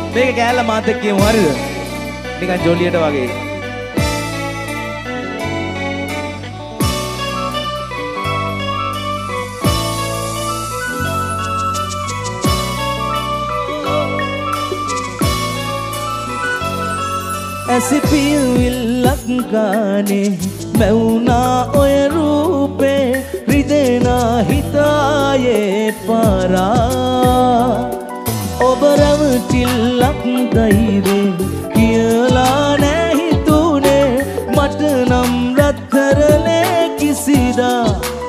මේක කෑල්ල මාත් එක්ක කියමු හරිද? නිකන් ජොලියට වගේ. ඇසිපියවිල්ලක් ගානේ මැවුනා ඔය රූපේ රිදෙනා හිතායේ පාරා ඔබ රැවටිල්ලක් දෛවේ කියලා නෑ හිතුනේ මට නම් රත්තරනේ කිසිදා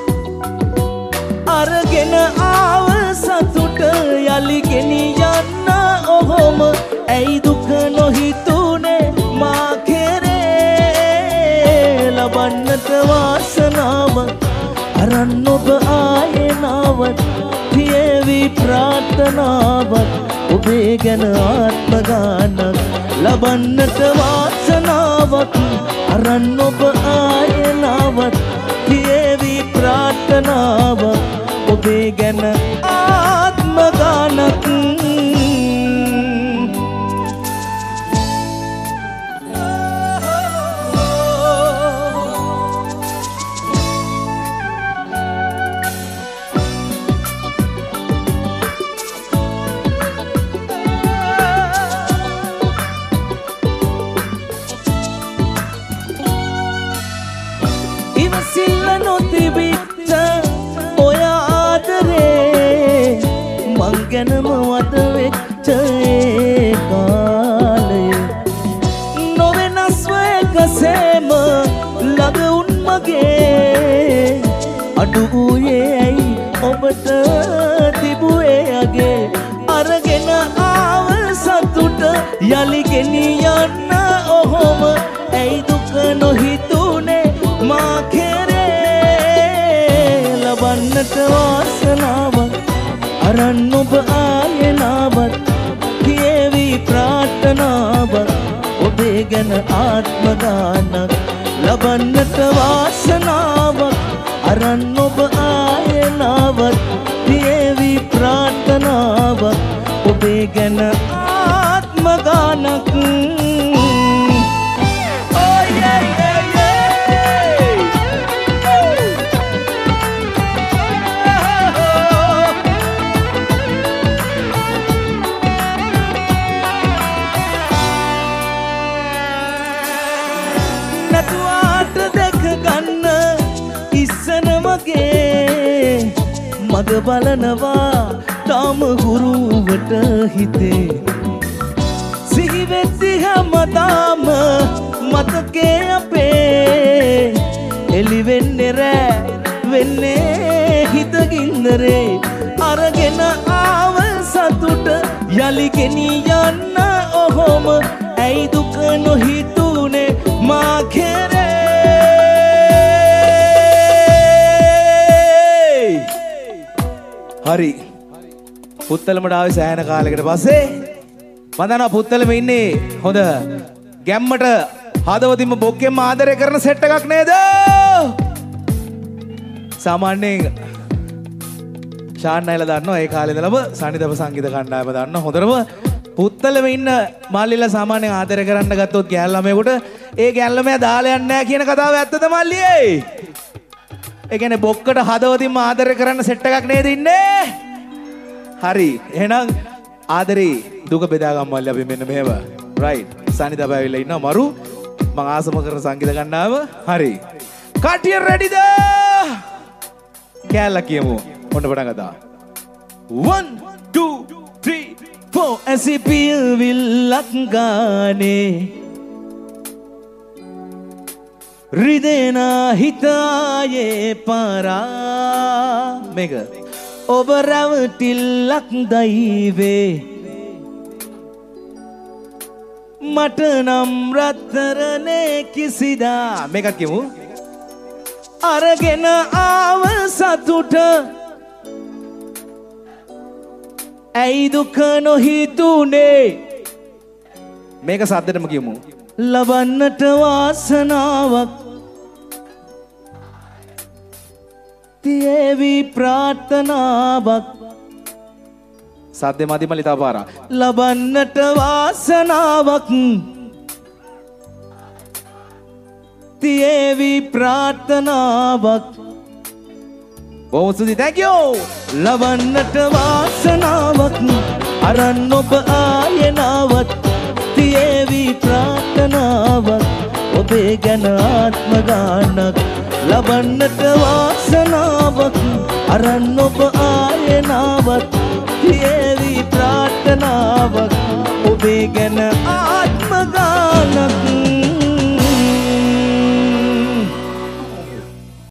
අරගෙන ආව සතුට යලි ගෙනියන්න ඔහොම ඇයි දුක නොහිතුනේ මා කෙරේ ලබන්නට වාසනාව අරන් ඔබ ආයෙනාවත් පියවි ප්‍රාර්ථනාවත් ඔබේ ගැන ආත්ම ගානක් ලබන්නට වාසනාවක් අරන් ඔබ ආයෙනාවත් පියවි ප්‍රාර්ථනාවක් ඔබේ ගැන ආත්ම ගානක් ගැනම වද වෙච්ච ඒ කාලය නොවෙනස්ව එකසේම ළඟ උන් මගේ අඩු වූයේ ඇයි ඔබට තිබුවේ අගේ අරගෙන ආව සතුට යලි ගෙනියන්න ඔහොම ඇයි දුක නොහිතුනේ මා කෙරේ ලබන්නට වාසනාවක් අරන් ඔබ ආයෙනාවත් කියවි ප්‍රාර්ථනාවක් ඔබේ ගැන ආත්ම ගානක් ලබන්නට වාසනාවක් අරන් ඔබ ආයෙනාවත් කියවි ප්‍රාර්ථනාවක් ඔබේ ගැන ආත්ම ගානක් මග බලනවා තාම ගුරුවට හිතේ සිහිවෙද්දි හැමදාම මතකේ අපේ එලි වෙන්නේ රෑ වෙන්නේ හිතගින්දරේ අරගෙන ආව සතුට යලි ගෙනියන්න ඔහොම ඇයි දුක නොහිතුනේ මා කෙරේ හරි පුත්තලමට ආවේ සෑහෙන කාලයකට පස්සේ මම දන්නවා පුත්තලම ඉන්නේ හොඳ ගැම්මට හදවතින්ම බොක්කෙන්ම ආදරය කරන සෙට් එකක් නේද සාමාන්‍යයෙන් ෂාන් නයිලා දන්නවා ඒ කාලේ ඉඳලම සනිදප සංගීත කණ්ඩායම දන්නවා හොඳටම පුත්තලම ඉන්න මල්ලිලා සාමාන්‍යයෙන් ආදරය කරන්න ගත්තොත් ගෑල් ළමයෙකුට ඒ ගෑල් ළමයා දාලා යන්නේ නැහැ කියන කතාව ඇත්තද මල්ලියේ ඒ කියන්නේ බොක්කට හදවතින්ම ආදරය කරන්න සෙට් එකක් නේද ඉන්නේ? හරි. එහෙනම් ආදරේ දුක බෙදා ගම්මල්ලි අපි මෙන්න මෙහෙම. රයිට්. සනිදා බෑවිලා ඉන්නවා මරු. මං ආසම කරන සංගීත කණ්ඩායම. හරි. කටිය රෙඩිද? කැලලා කියමු. ඔන්න පටන් ගත්තා. 1 2 3 4 ඇසිපිය විල්ලක් ගානේ රිදෙනා හිතායේ පාරා මේක ඔබ රැවටිල්ලක් දෛවේ මට නම් රත්තරනේ කිසිදා මේකත් කියමු අරගෙන ආව සතුට ඇයි දුක නොහිතුනේ මේක සද්දටම කියමු ලබන්නට වාසනාවක් තියේවි ප්‍රාර්ථනාවක් සද්දේ මදි මලි තව පාරක්. ලබන්නට වාසනාවක් තියේවි ප්‍රාර්ථනාවක්. බොහොම ස්තුතියි. thank you. ලබන්නට වාසනාවක් අරන් ඔබ ආයනාවත් තියේවි ප්‍රාර්ථනාවක් ඔබේ ගැන ආත්ම ගානක්. ලබන්නට වාසනාවක් අරන් ඔබ ආයනාවත් තියේවි ප්‍රාර්ථනාවක්